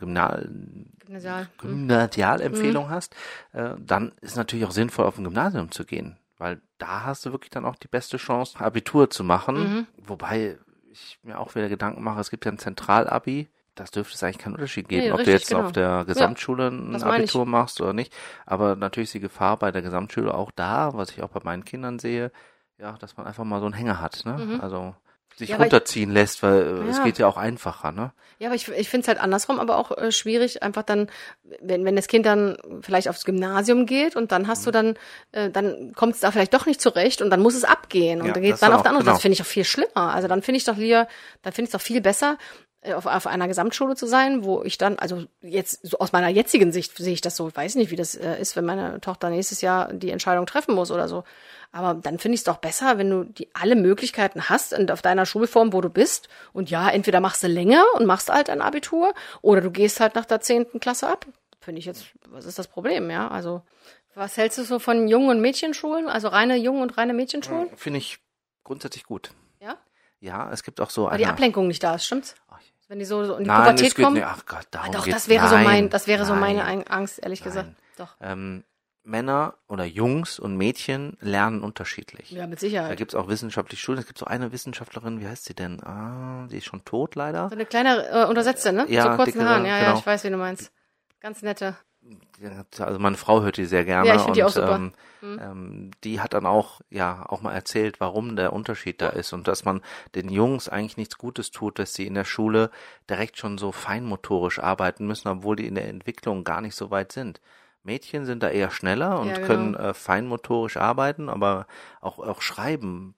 Gymnasialempfehlung hast, dann ist natürlich auch sinnvoll, auf ein Gymnasium zu gehen. Weil da hast du wirklich dann auch die beste Chance, Abitur zu machen. Wobei ich mir auch wieder Gedanken mache, es gibt ja ein Zentralabi. Das dürfte es eigentlich keinen Unterschied geben, ob du jetzt auf der Gesamtschule ein Abitur machst oder nicht. Aber natürlich ist die Gefahr bei der Gesamtschule auch da, was ich auch bei meinen Kindern sehe, ja, dass man einfach mal so einen Hänger hat, ne? Also sich runterziehen lässt, weil es geht ja auch einfacher, ne? Ja, aber ich finde es halt andersrum, aber auch schwierig, einfach dann, wenn das Kind dann vielleicht aufs Gymnasium geht und dann hast du dann kommt es da vielleicht doch nicht zurecht und dann muss es abgehen und dann geht es dann auf der anderen Seite. Das finde ich doch viel schlimmer. Also dann finde ich es doch viel besser, auf einer Gesamtschule zu sein, wo ich dann, also jetzt so aus meiner jetzigen Sicht sehe ich das so, ich weiß nicht, wie das ist, wenn meine Tochter nächstes Jahr die Entscheidung treffen muss oder so. Aber dann finde ich es doch besser, wenn du alle Möglichkeiten hast und auf deiner Schulform, wo du bist. Und ja, entweder machst du länger und machst halt ein Abitur oder du gehst halt nach der 10. Klasse ab. Finde ich jetzt, was ist das Problem, ja? Also, was hältst du so von Jungen- und Mädchenschulen? Also reine Jungen- und reine Mädchenschulen? Finde ich grundsätzlich gut. Ja? Ja, es gibt auch so weil die Ablenkung nicht da ist, stimmt's? Wenn die so in die Pubertät kommen? Ach Gott, darum doch, geht's. Das wäre so meine Angst, ehrlich gesagt. Doch. Männer oder Jungs und Mädchen lernen unterschiedlich. Ja, mit Sicherheit. Da gibt's auch wissenschaftliche Studien. Es gibt so eine Wissenschaftlerin, wie heißt sie denn? Die ist schon tot leider. So eine kleine Untersetzte, ne? Ja, so kurzen Haaren. Ja, genau. ja, ich weiß, wie du meinst. Ganz nette. Also meine Frau hört die sehr gerne. Ja, ich finde die auch super. Die hat dann auch mal erzählt, warum der Unterschied da ist und dass man den Jungs eigentlich nichts Gutes tut, dass sie in der Schule direkt schon so feinmotorisch arbeiten müssen, obwohl die in der Entwicklung gar nicht so weit sind. Mädchen sind da eher schneller und können feinmotorisch arbeiten, aber auch schreiben.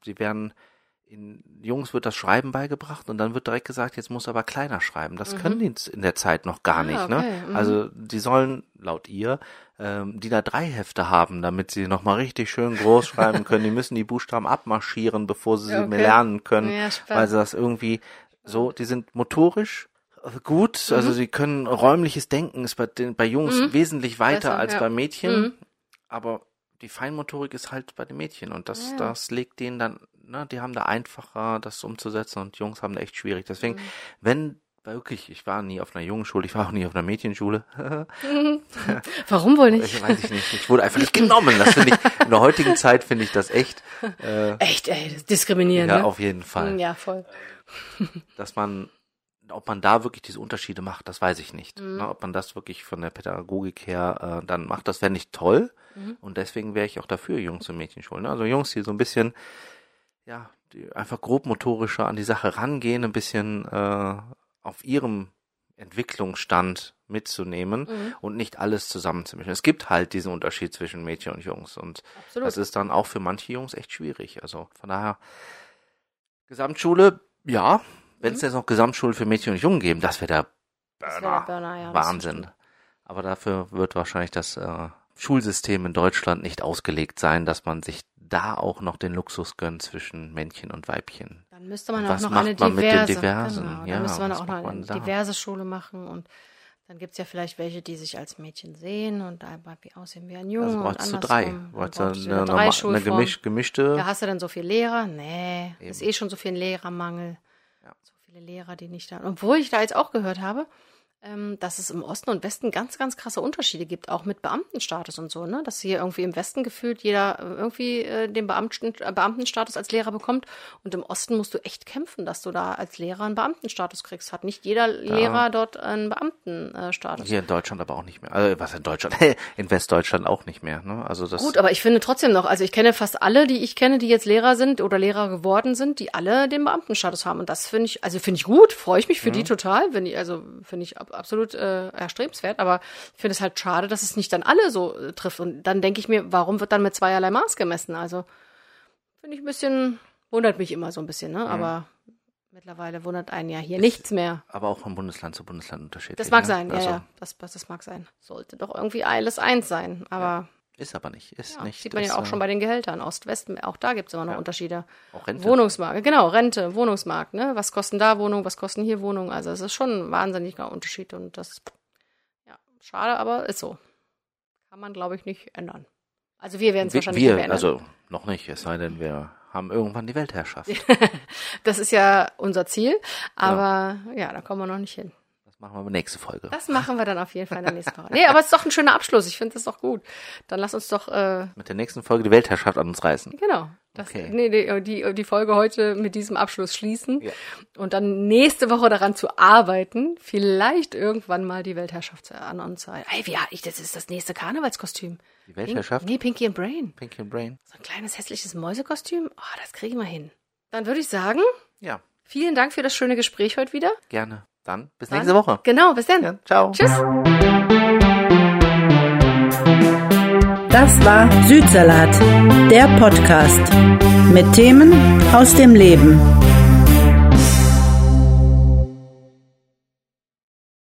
Jungs wird das Schreiben beigebracht und dann wird direkt gesagt, jetzt muss aber kleiner schreiben. Das können die in der Zeit noch gar nicht. Okay. Ne? Also die sollen, laut ihr, DIN A3-Hefte haben, damit sie nochmal richtig schön groß schreiben können. Die müssen die Buchstaben abmarschieren, bevor sie mehr lernen können, weil sie das irgendwie so, die sind motorisch gut, also sie können räumliches Denken, ist bei Jungs wesentlich weiter als bei Mädchen, aber die Feinmotorik ist halt bei den Mädchen und das legt denen dann, ne, die haben da einfacher, das umzusetzen und Jungs haben da echt schwierig. Deswegen, ich war nie auf einer Jungenschule, ich war auch nie auf einer Mädchenschule. Warum wohl nicht? Weiß ich nicht. Ich wurde einfach nicht genommen. Das finde ich, in der heutigen Zeit finde ich das echt. Echt, das ist diskriminierend. Ja, ne? auf jeden Fall. Ja, voll. Ob man da wirklich diese Unterschiede macht, das weiß ich nicht. Na, ob man das wirklich von der Pädagogik her dann macht, das fände ich toll. Und deswegen wäre ich auch dafür, Jungs- und Mädchenschulen. Ne? Also Jungs, die so ein bisschen, die einfach grobmotorischer an die Sache rangehen, ein bisschen auf ihrem Entwicklungsstand mitzunehmen und nicht alles zusammenzumischen. Es gibt halt diesen Unterschied zwischen Mädchen und Jungs und das ist dann auch für manche Jungs echt schwierig. Also von daher, Gesamtschule, ja, wenn es jetzt noch Gesamtschule für Mädchen und Jungen geben, das wäre der Burner, Wahnsinn. Aber dafür wird wahrscheinlich das Schulsystem in Deutschland nicht ausgelegt sein, dass man sich da auch noch den Luxus gönnt zwischen Männchen und Weibchen. Dann müsste man auch was noch macht eine man diverse. mit den Diversen? Genau, dann müsste man auch noch eine diverse Schule machen und Dann gibt's ja vielleicht welche, die sich als Mädchen sehen und dabei aussehen wie ein Junge. Also brauchst du 3. Brauchst du eine gemischte. Da hast du dann so viele Lehrer? Nee, ist schon so viel ein Lehrermangel. Ja. So viele Lehrer, die nicht da. Obwohl ich da jetzt auch gehört habe, dass es im Osten und Westen ganz, ganz krasse Unterschiede gibt, auch mit Beamtenstatus und so, ne? Dass hier irgendwie im Westen gefühlt jeder irgendwie den Beamtenstatus als Lehrer bekommt und im Osten musst du echt kämpfen, dass du da als Lehrer einen Beamtenstatus kriegst. Hat nicht jeder Lehrer dort einen Beamtenstatus. Hier in Deutschland aber auch nicht mehr. Also was in Deutschland? In Westdeutschland auch nicht mehr, ne? Also das. Gut, aber ich finde trotzdem noch, also ich kenne fast alle, die ich kenne, die jetzt Lehrer sind oder Lehrer geworden sind, die alle den Beamtenstatus haben und das finde ich gut, freue ich mich für die total, finde ich absolut erstrebenswert, aber ich finde es halt schade, dass es nicht dann alle so trifft. Und dann denke ich mir, warum wird dann mit zweierlei Maß gemessen? Also finde ich wundert mich immer so ein bisschen, ne? Aber mittlerweile wundert einen ja hier nichts mehr. Aber auch von Bundesland zu Bundesland unterschiedlich. Das mag sein, ja. Das mag sein. Sollte doch irgendwie alles eins sein, aber... Ja. Ist aber nicht. Sieht man ja auch schon bei den Gehältern. Ost-West, auch da gibt es immer noch Unterschiede. Auch Rente. Wohnungsmarkt, genau, Rente, Wohnungsmarkt, ne? Was kosten da Wohnungen, was kosten hier Wohnungen? Also es ist schon ein wahnsinniger Unterschied und das, schade, aber ist so. Kann man, glaube ich, nicht ändern. Also wir werden es wahrscheinlich nicht mehr ändern. Also noch nicht, es sei denn, wir haben irgendwann die Weltherrschaft. Das ist ja unser Ziel, aber da kommen wir noch nicht hin. Das machen wir nächste Folge. Das machen wir dann auf jeden Fall in der nächsten Folge. Nee, aber es ist doch ein schöner Abschluss. Ich finde das doch gut. Dann lass uns doch mit der nächsten Folge die Weltherrschaft an uns reißen. Genau. Die Folge heute mit diesem Abschluss schließen und dann nächste Woche daran zu arbeiten, vielleicht irgendwann mal die Weltherrschaft an uns reißen. Ey, das ist das nächste Karnevalskostüm. Die Weltherrschaft? Pinky and Brain. Pinky and Brain. So ein kleines hässliches Mäusekostüm. Oh, das kriegen wir hin. Dann würde ich sagen, vielen Dank für das schöne Gespräch heute wieder. Gerne. Dann bis nächste Woche. Genau, bis dann. Ja, ciao. Tschüss. Das war Südsalat, der Podcast mit Themen aus dem Leben.